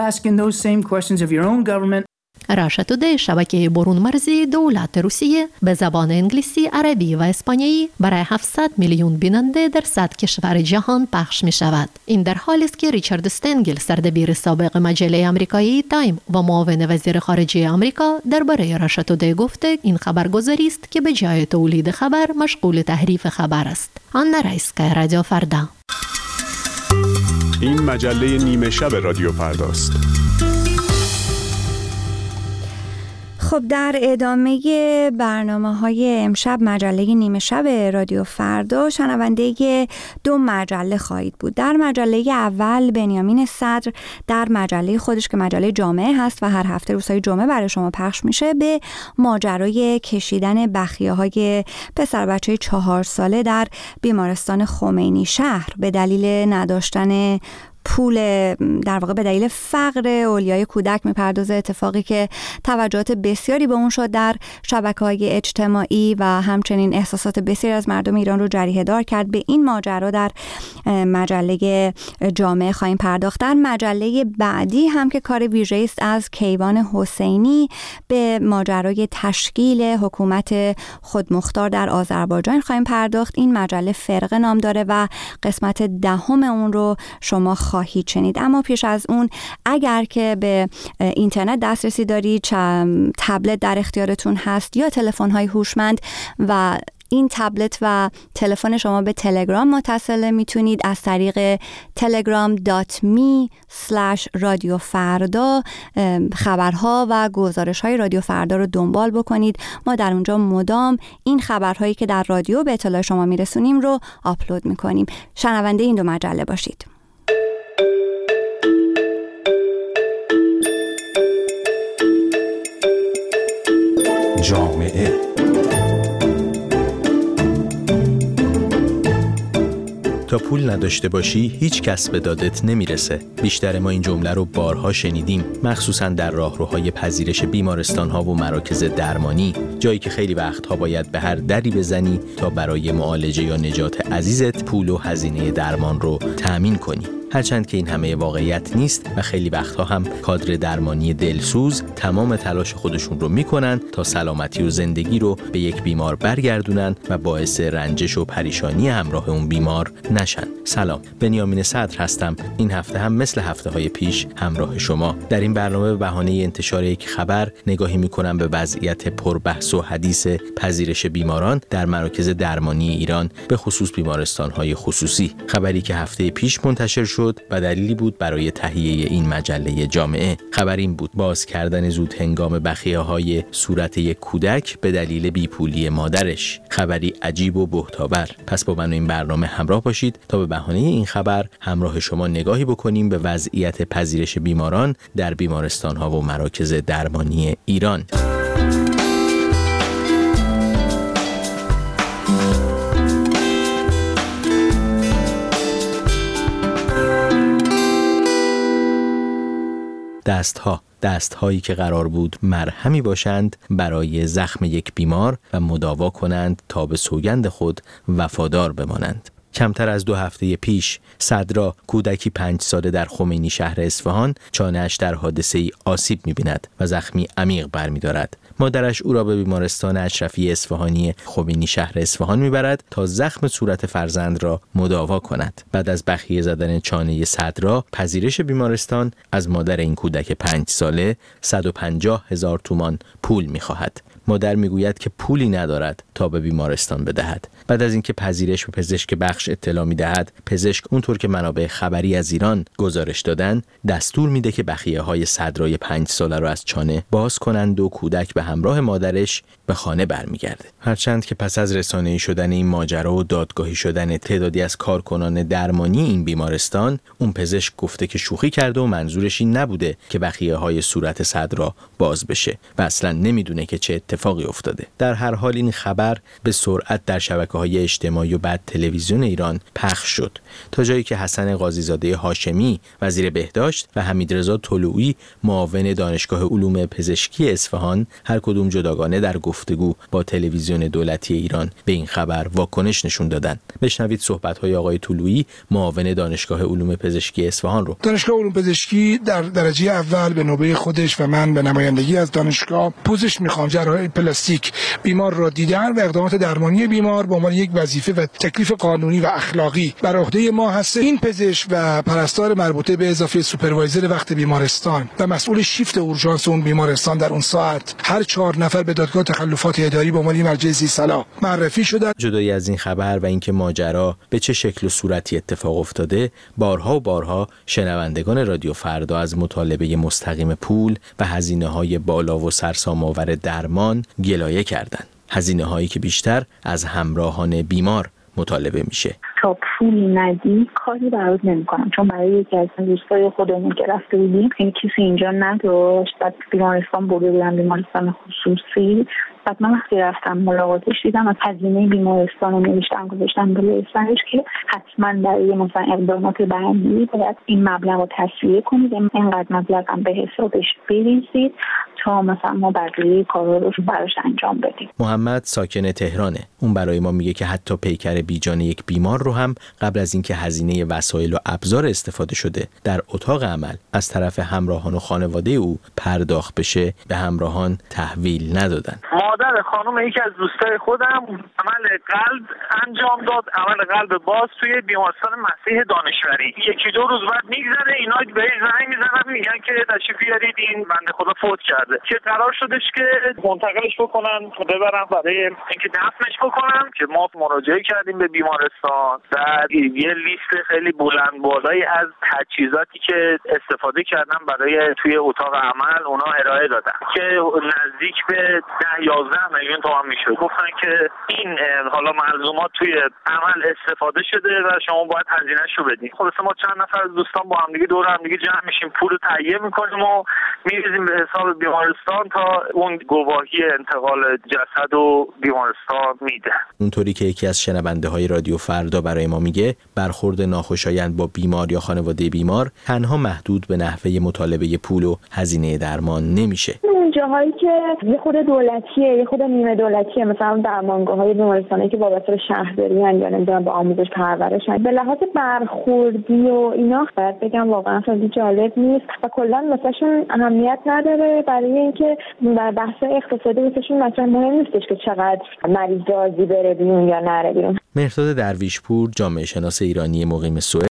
راشا تودی شبکه برون مرزی دولت روسیه به زبان انگلیسی، عربی و اسپانیایی برای هفتصد میلیون بیننده در صد کشور جهان پخش می شود. این در حالی است که ریچارد استنگل، سردبیر سابق مجله آمریکایی تایم و معاون وزیر خارجه آمریکا، درباره راشا تودی گفته این خبرگزاری است که به جای تولید خبر مشغول تحریف خبر است. آنا رایسکا، رادیو فردا. این مجله نیمه شب رادیو فرداست. خب در ادامه برنامه های امشب مجله نیمه شب رادیو فردا شنونده دو مجله خواهید بود. در مجله اول بنیامین صدر در مجله خودش که مجله جامعه هست و هر هفته روزهای جمعه برای شما پخش میشه به ماجرای کشیدن بخیه های پسر بچه چهار ساله در بیمارستان خمینی شهر به دلیل نداشتن پول، در واقع به دلیل فقر اولیای کودک میپردازه، اتفاقی که توجهات بسیاری به اون شد در شبکه‌های اجتماعی و همچنین احساسات بسیاری از مردم ایران رو جریحه دار کرد. به این ماجرا در مجله جامعه خواهیم پرداخت. در مجله بعدی هم که کار ویژه‌ای است از کیوان حسینی به ماجرای تشکیل حکومت خودمختار در آذربایجان خواهیم پرداخت. این مجله فرقه نام داره و قسمت دهم اون رو شما خواهید شنید. اما پیش از اون اگر که به اینترنت دسترسی دارید، تبلت در اختیارتون هست یا تلفن‌های هوشمند و این تبلت و تلفن شما به تلگرام متصل، میتونید از طریق تلگرام دات می سلش رادیو فردا خبرها و گزارش های رادیو فردا رو دنبال بکنید. ما در اونجا مدام این خبرهایی که در رادیو به اطلاع شما میرسونیم رو آپلود میکنیم. شنونده این دو مجله باشید. تا پول نداشته باشی هیچ کس به دادت نمیرسه. بیشتر ما این جمله رو بارها شنیدیم، مخصوصا در راهروهای پذیرش بیمارستان‌ها و مراکز درمانی، جایی که خیلی وقتها باید به هر دری بزنی تا برای معالجه یا نجات عزیزت پول و هزینه درمان رو تأمین کنی. هرچند که این همه واقعیت نیست و خیلی وقتها هم کادر درمانی دلسوز تمام تلاش خودشون رو میکنن تا سلامتی و زندگی رو به یک بیمار برگردونن و باعث رنجش و پریشانی همراه اون بیمار نشن. سلام، بنیامین صدر هستم. این هفته هم مثل هفته های پیش همراه شما. در این برنامه به بهانه انتشار یک خبر نگاهی میکنم به وضعیت پربحث و حدیث پذیرش بیماران در مراکز درمانی ایران، به خصوص بیمارستان‌های خصوصی. خبری که هفته پیش منتشر شد و دلیلی بود برای تهیه این مجله جامعه. خبر این بود: باز کردن زود هنگام بخیه‌های صورت یک کودک به دلیل بیپولی مادرش. خبری عجیب و بهتاور. پس با من این برنامه همراه باشید تا به بهانه این خبر همراه شما نگاهی بکنیم به وضعیت پذیرش بیماران در بیمارستان‌ها و مراکز درمانی ایران. دستها دستهایی که قرار بود مرهمی باشند برای زخم یک بیمار و مداوا کنند تا به سوگند خود وفادار بمانند. کمتر از دو هفته پیش صدرا، کودکی پنج ساله در خمینی شهر اصفهان، چانه‌اش در حادثه‌ای آسیب می‌بیند و زخمی عمیق برمی‌دارد. مادرش او را به بیمارستان اشرفی اصفهانی خمینی شهر اصفهان میبرد تا زخم صورت فرزند را مداوا کند. بعد از بخیه زدن چانه صدرا، پذیرش بیمارستان از مادر این کودک پنج ساله صد و پنجاه هزار تومان پول میخواهد. مادر میگوید که پولی ندارد تا به بیمارستان بدهد. بعد از اینکه پذیرش به پزشک بخش اطلاع میدهد، پزشک اونطور که منابع خبری از ایران گزارش دادن، دستور میده که بخیه های صدرای پنج ساله را از چانه باز کنند و کودک به همراه مادرش به خانه برمیگرده. هرچند که پس از رسانه‌ای شدن این ماجرا و دادگاهی شدن تعدادی از کارکنان درمانی این بیمارستان، اون پزشک گفته که شوخی کرده و منظورش این نبوده که بخیه های صورت صدرا باز بشه و اصلا نمیدونه که چه اتفاقی افتاده. در هر حال این خبر به سرعت در شبکه‌های اجتماعی و بعد تلویزیون ایران پخش شد، تا جایی که حسن قاضی‌زاده هاشمی وزیر بهداشت و حمیدرضا طلویی معاون دانشگاه علوم پزشکی اصفهان هر کدوم جداگانه در گفتگو با تلویزیون دولتی ایران به این خبر واکنش نشون دادن. بشنوید صحبت‌های آقای طلویی، معاون دانشگاه علوم پزشکی اصفهان رو. دانشگاه علوم پزشکی در درجه اول به نوبه خودش و من به نمایندگی از دانشگاه پوزش میخوام جراحی پلاستیک بیمار را دیدن و اقدامات درمانی بیمار به عنوان یک وظیفه و تکلیف قانونی و اخلاقی بر عهده ما هست. این پزشک و پرستار مربوطه به اضافه سوپروایزر وقت بیمارستان و مسئول شیفت اورژانس اون بیمارستان در اون ساعت هر چهار نفر به دادگاه تخلفات اداری به عنوان مرجع ذی‌صلاح معرفی شدند. جدای از این خبر و اینکه ماجرا به چه شکل و صورتی اتفاق افتاده، بارها و بارها شنوندگان رادیو فردا از مطالبه مستقیم پول و هزینه‌های بالا و سرسام‌آور درمان گلایه کردند. هزینه‌هایی که بیشتر از همراهان بیمار مطالبه میشه. تا پولی ندی کاری برات نمی‌کنم، چون برای یکی از دوستای خودمون که رفته بودیم این کسی اینجا نداشت، بعد بیمارستان برده بودن بیمارستان خصوصی. بعد من وقتی رفتم ملاقاتش دیدم از هزینه بیمارستان رو نوشتم گذاشتم بالای سرش که حتما برای مثلا اقدامات بعدی باید این مبلغ رو تسویه کنید، اینقدر مبلغ هم به حسابش بریزید تا مثلا ما بقیه کارا رو براش انجام بدیم. محمد ساکن تهرانه. اون برای ما میگه که حتی پیکر بیجان یک بیمار رو هم قبل از اینکه هزینه وسایل و ابزار استفاده شده در اتاق عمل از طرف همراهان و خانواده او پرداخت بشه به همراهان تحویل ندادن. مادر خانم یکی از دوستای خودم عمل قلب انجام داد، عمل قلب باز توی بیمارستان مسیح دانشوری. یکی دو روز بعد میگذره اینا بهش زنگ میزنن میگن که تشریف بیارید این بنده خدا فوت کرده، که قرار شدش که منتقلش بکنن ببرن برای اینکه دفنش بکنن. که ما مراجعه کردیم به بیمارستان و یه لیست خیلی بلند بالایی از تجهیزاتی که استفاده کردن برای توی اتاق عمل اونا ارائه دادن که نزدیک به ده یازده میلیون تومان میشه. گفتن که این حالا ملزومات توی عمل استفاده شده و شما باید هزینه‌اش رو بدین. خلاص ما چند نفر از دوستان با هم دیگه دور هم دیگه جمع میشیم، پول رو تهیه میکنیم و میریزیم به حساب بیمارستان بیمارستان تا اون گواهی انتقال جسد و بیمارستان میده. اونطوری که یکی از شنونده های رادیو فردا برای ما میگه، برخورد ناخوشایند با بیمار یا خانواده بیمار تنها محدود به نحوه مطالبه پول و هزینه درمان نمیشه. اون جاهایی که یه خود دولتیه، یه خود نیمه دولتیه، مثلا درمانگاه‌های بیمارستانی که وابسته به شهرداری ان یا نمیدونم با آموزش پرورش ان، به لحاظ برخوردی و اینا باید بگم واقعا خیلی جالب نیست و کلا واسهشون اهمیت نداره، برای اینکه در بحث اقتصادی واسهشون مثلا مهم نیستش که چقدر مریض راضی بره بیرون یا نره بیرون. مهرداد درویشپور، جامعه شناس ایرانی مقیم سوئد،